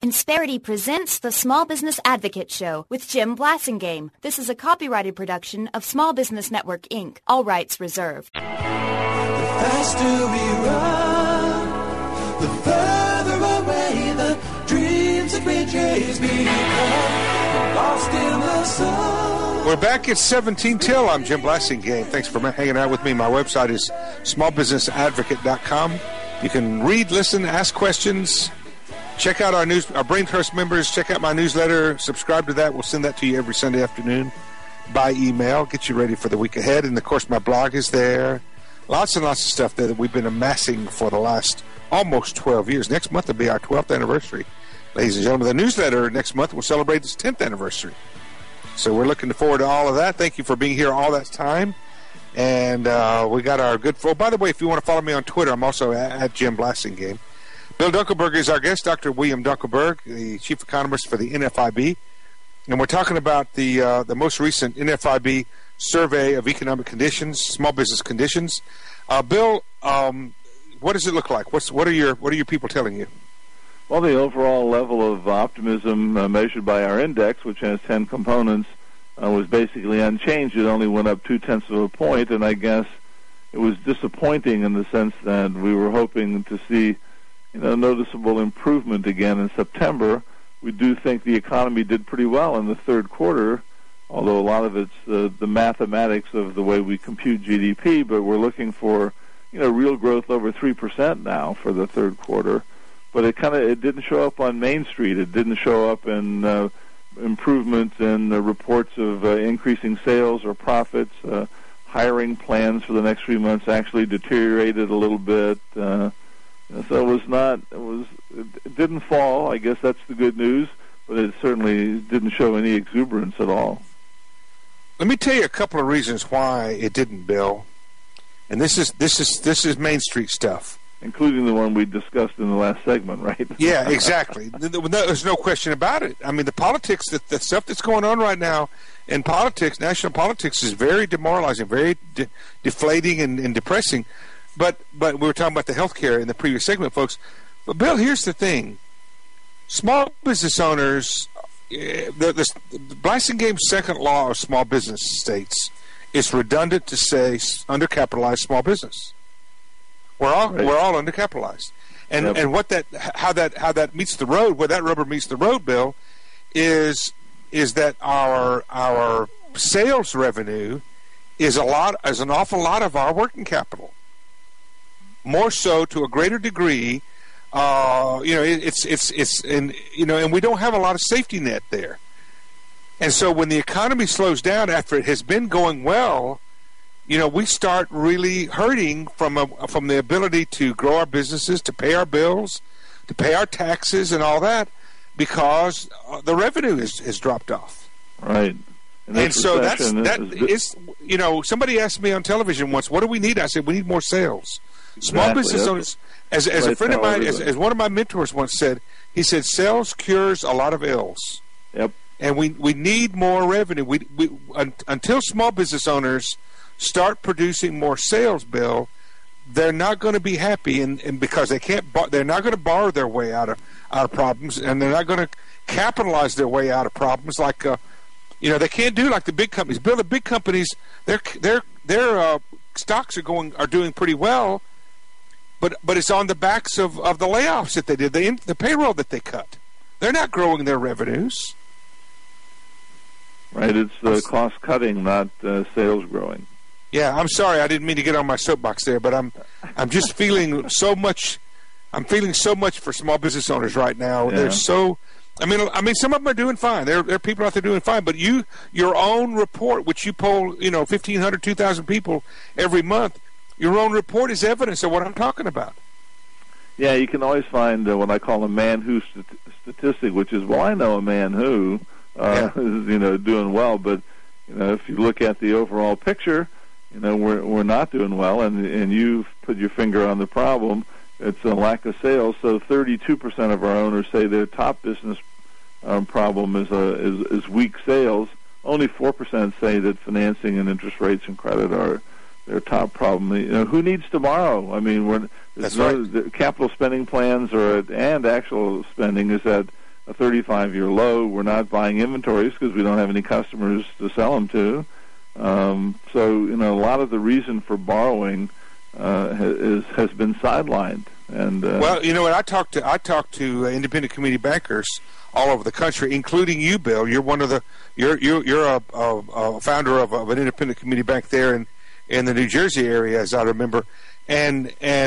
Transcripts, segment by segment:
Insperity presents the Small Business Advocate Show with Jim Blasingame. This is a copyrighted production of Small Business Network, Inc. All rights reserved. The faster we run, the further away the dreams that we chase become lost in the sun. We're back at 17 till. I'm Jim Blasingame. Thanks for hanging out with me. My website is smallbusinessadvocate.com. You can read, listen, ask questions. Check out our Brain Trust members. Check out my newsletter. Subscribe to that. We'll send that to you every Sunday afternoon by email. Get you ready for the week ahead. And, of course, my blog is there. Lots and lots of stuff there that we've been amassing for the last almost 12 years. Next month will be our 12th anniversary. Ladies and gentlemen, the newsletter next month will celebrate its 10th anniversary. So we're looking forward to all of that. Thank you for being here all that time. And we got our good... Oh, by the way, if you want to follow me on Twitter, I'm also at Jim Blasingame. Bill Dunkelberg is our guest, Dr. William Dunkelberg, the chief economist for the NFIB. And we're talking about the most recent NFIB survey of economic conditions, small business conditions. Bill, what does it look like? What are your people telling you? Well, the overall level of optimism measured by our index, which has 10 components, was basically unchanged. It only went up 0.2 of a point, and I guess it was disappointing in the sense that we were hoping to see noticeable improvement again in September. We do think the economy did pretty well in the third quarter, although a lot of it's the mathematics of the way we compute GDP, but we're looking for real growth over 3% now for the third quarter. But it didn't show up on Main Street. It didn't show up in improvements in reports of increasing sales or profits. Hiring plans for the next 3 months actually deteriorated a little bit. So it didn't fall. I guess that's the good news, but it certainly didn't show any exuberance at all. Let me tell you a couple of reasons why it didn't, Bill. And this is Main Street stuff, including the one we discussed in the last segment, right? Yeah, exactly. There's no question about it. I mean, the politics, the stuff that's going on right now in politics, national politics, is very demoralizing, very deflating and depressing. But we were talking about the health care in the previous segment, folks. But, Bill, here's the thing. Small business owners, the Blasingame's second law of small business states, it's redundant to say undercapitalized small business. We're all undercapitalized. And yep. And how that meets the road, where that rubber meets the road, Bill, is that our sales revenue is an awful lot of our working capital. More so, to a greater degree, and we don't have a lot of safety net there. And so when the economy slows down after it has been going well, we start really hurting from the ability to grow our businesses, to pay our bills, to pay our taxes and all that, because the revenue has dropped off. Right. And so somebody asked me on television once, what do we need? I said, we need more sales. Small business owners, as a friend of mine, as one of my mentors once said, he said, sales cures a lot of ills. Yep. And we need more revenue. Until small business owners start producing more sales, Bill, they're not going to be happy, and because they're not going to borrow their way out of problems, and they're not going to capitalize their way out of problems like they can't do like the big companies. Bill, the big companies, their stocks are doing pretty well. But it's on the backs of the layoffs that they did, the payroll that they cut. They're not growing their revenues. Right, it's cost cutting, not sales growing. Yeah, I'm sorry, I didn't mean to get on my soapbox there, but I'm just feeling so much. I'm feeling so much for small business owners right now. Yeah. They're I mean, some of them are doing fine. There are people out there doing fine. But your own report, which you poll, 1,500, 2,000 people every month. Your own report is evidence of what I'm talking about. Yeah, you can always find what I call a man who statistic, which is, I know a man who is doing well, but if you look at the overall picture, we're not doing well, and you've put your finger on the problem. It's a lack of sales. So 32% of our owners say their top business problem is weak sales. Only 4% say that financing and interest rates and credit are their top problem. Who needs tomorrow? I mean, the capital spending plans and actual spending is at a 35-year low. We're not buying inventories because we don't have any customers to sell them to. So, a lot of the reason for borrowing has been sidelined. And well, what I talked to independent community bankers all over the country, including you, Bill. You're one of the you're a founder of an independent community bank there in the New Jersey area, as I remember, and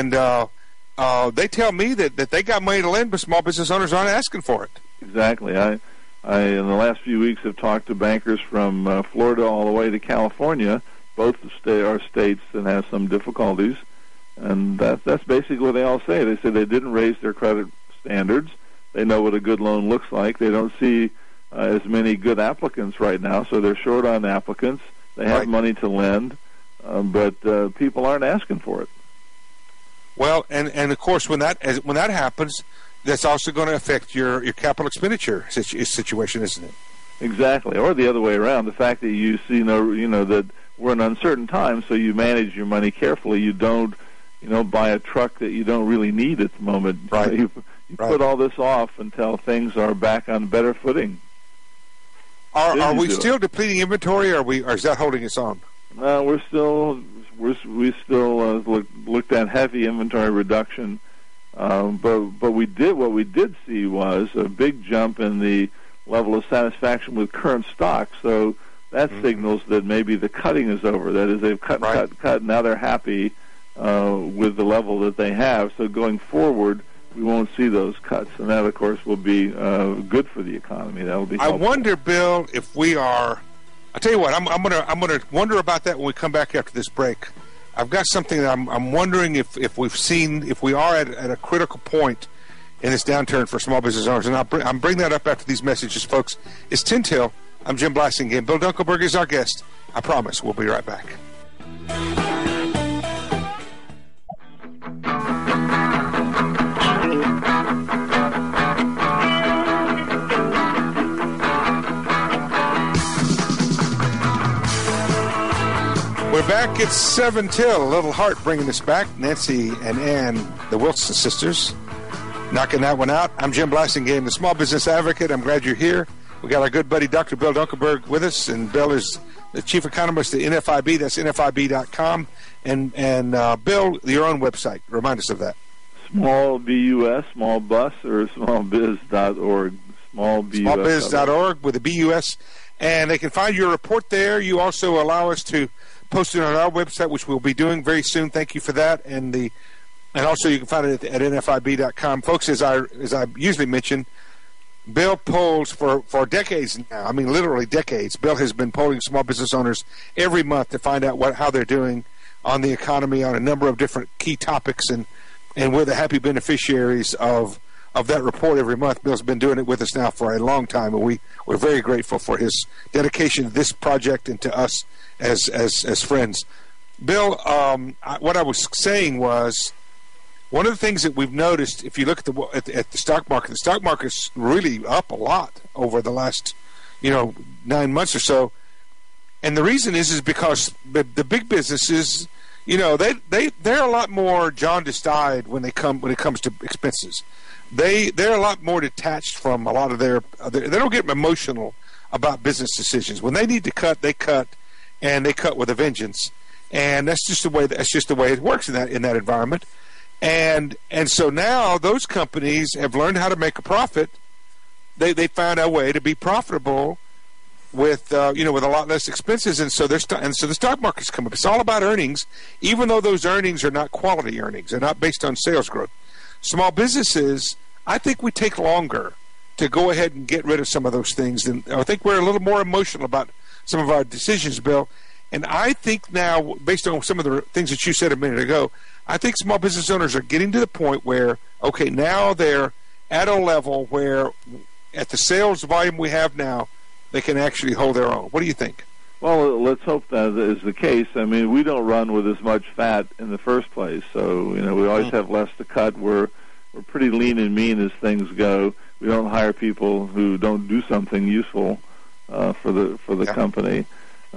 they tell me that they got money to lend, but small business owners aren't asking for it. Exactly. I in the last few weeks have talked to bankers from Florida all the way to California, both are states that have some difficulties, and that's basically what they all say. They say they didn't raise their credit standards. They know what a good loan looks like. They don't see as many good applicants right now, so they're short on applicants. They have money to lend, but people aren't asking for it. Well, and of course, when that happens, that's also going to affect your capital expenditure situation, isn't it? Exactly, or the other way around. The fact that you see that we're in uncertain times, so you manage your money carefully. You don't, buy a truck that you don't really need at the moment. Right. You put all this off until things are back on better footing. Are we still depleting inventory, or is that holding us on? No, we still looked at heavy inventory reduction, but what we did see was a big jump in the level of satisfaction with current stock. So that signals that maybe the cutting is over. That is, they've cut. Now they're happy with the level that they have. So going forward, we won't see those cuts, and that, of course, will be good for the economy. That will be helpful. I wonder, Bill, if we are. I'll tell you what. I'm gonna wonder about that when we come back after this break. I've got something that I'm wondering if we are at a critical point in this downturn for small business owners, and I'm bringing that up after these messages, folks. It's 10 till. I'm Jim Blasingame. Bill Dunkelberg is our guest. I promise we'll be right back. We're back. It's 7 till. A little heart bringing us back. Nancy and Ann, the Wilson sisters, knocking that one out. I'm Jim Blasingame, the Small Business Advocate. I'm glad you're here. We got our good buddy, Dr. Bill Dunkelberg, with us, and Bill is the chief economist at NFIB. That's NFIB.com. And Bill, your own website. Remind us of that. Small BUS, small bus, or smallbiz.org. Smallbiz.org with a BUS. And they can find your report there. You also allow us to post it on our website, which we'll be doing very soon. Thank you for that. And also you can find it at NFIB.com. Folks, as I usually mention, Bill polls for decades now. I mean, literally decades. Bill has been polling small business owners every month to find out how they're doing on the economy on a number of different key topics, and we're the happy beneficiaries of that report every month. Bill's been doing it with us now for a long time, and we're very grateful for his dedication to this project and to us as friends. Bill, what I was saying was, one of the things that we've noticed, if you look at the stock market's really up a lot over the last 9 months or so, and the reason is because the big businesses, they're a lot more jaundiced-eyed when it comes to expenses. They're a lot more detached from a lot of they don't get emotional about business decisions. When they need to cut, they cut, and they cut with a vengeance. And that's just the way it works in that environment. And so now those companies have learned how to make a profit. They found a way to be profitable with with a lot less expenses, and so the stock market's come up. It's all about earnings, even though those earnings are not quality earnings. They're not based on sales growth. Small businesses, I think we take longer to go ahead and get rid of some of those things. And I think we're a little more emotional about some of our decisions, Bill. And I think now, based on some of the things that you said a minute ago, I think small business owners are getting to the point where, okay, now they're at a level where, at the sales volume we have now, they can actually hold their own. What do you think? Well, let's hope that is the case. I mean, we don't run with as much fat in the first place, so we always have less to cut. We're pretty lean and mean as things go. We don't hire people who don't do something useful for the company.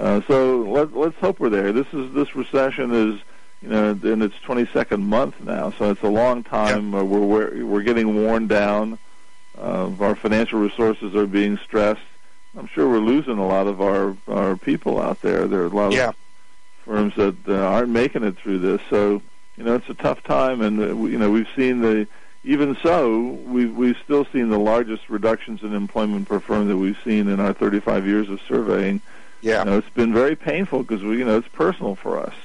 So let's hope we're there. This recession is in its 22nd month now, so it's a long time. We're getting worn down. Our financial resources are being stressed. I'm sure we're losing a lot of our people out there. There are a lot of firms that aren't making it through this. So, it's a tough time, and we've seen even so, we've still seen the largest reductions in employment per firm that we've seen in our 35 years of surveying. Yeah, it's been very painful because it's personal for us.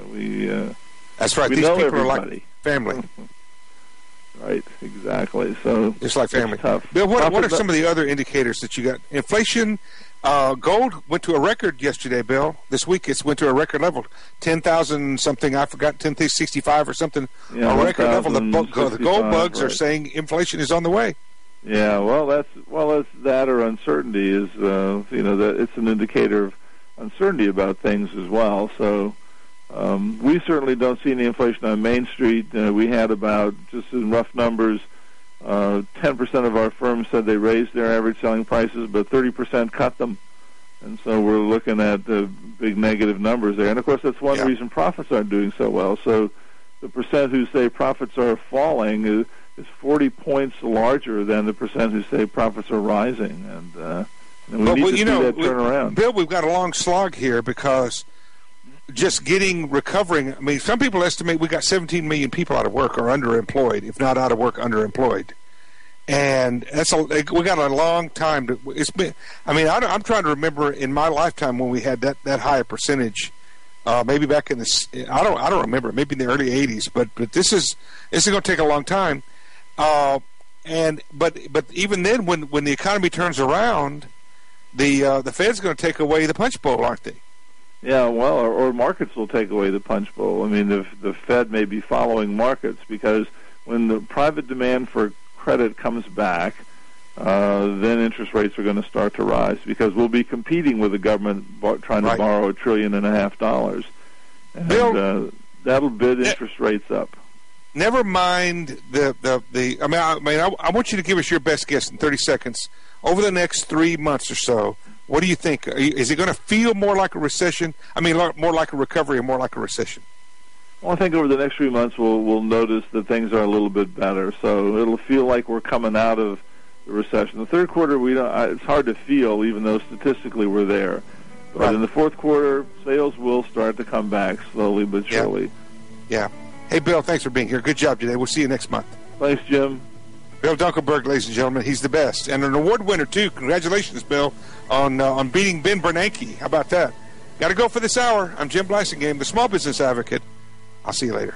That's right. We These know people everybody. are like family. Right, exactly. So just like family. Tough. Bill, what are some of the other indicators that you got? Inflation, gold went to a record yesterday, Bill. This week it's went to a record level, 10,000 something. I forgot, 10,065 or something. Yeah, a record level. The gold bugs are right. saying inflation is on the way. Yeah, that's that or uncertainty is that it's an indicator of uncertainty about things as well. So. We certainly don't see any inflation on Main Street. We had about, just in rough numbers, 10% of our firms said they raised their average selling prices, but 30% cut them. And so we're looking at big negative numbers there. And, of course, that's one reason profits aren't doing so well. So the percent who say profits are falling is 40 points larger than the percent who say profits are rising. And we need to see that turn around. Bill, we've got a long slog here because just recovering. I mean, some people estimate we got 17 million people out of work or underemployed, if not out of work, underemployed. And we got a long time to. It's been. I mean, I'm trying to remember in my lifetime when we had that high a percentage. Maybe back in the. I don't remember. Maybe in the early 80s. But this is going to take a long time. But even then, when the economy turns around, the Fed's going to take away the punch bowl, aren't they? Yeah, well, or markets will take away the punch bowl. I mean, the Fed may be following markets because when the private demand for credit comes back, then interest rates are going to start to rise because we'll be competing with the government trying to borrow $1.5 trillion. And Bill, that'll bid interest rates up. Never mind I want you to give us your best guess in 30 seconds. Over the next 3 months or so, what do you think? Is it going to feel more like a recession? I mean, more like a recovery or more like a recession? Well, I think over the next 3 months we'll notice that things are a little bit better. So it'll feel like we're coming out of the recession. The third quarter, it's hard to feel, even though statistically we're there. But in the fourth quarter, sales will start to come back slowly but surely. Yeah. Hey, Bill, thanks for being here. Good job today. We'll see you next month. Thanks, Jim. Bill Dunkelberg, ladies and gentlemen, he's the best. And an award winner, too. Congratulations, Bill, on beating Ben Bernanke. How about that? Got to go for this hour. I'm Jim Blasingame, the Small Business Advocate. I'll see you later.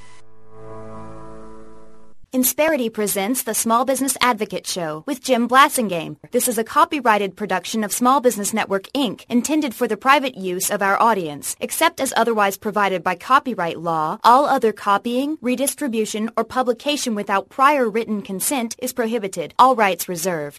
Insperity presents the Small Business Advocate Show with Jim Blasingame. This is a copyrighted production of Small Business Network, Inc., intended for the private use of our audience. Except as otherwise provided by copyright law, all other copying, redistribution, or publication without prior written consent is prohibited. All rights reserved.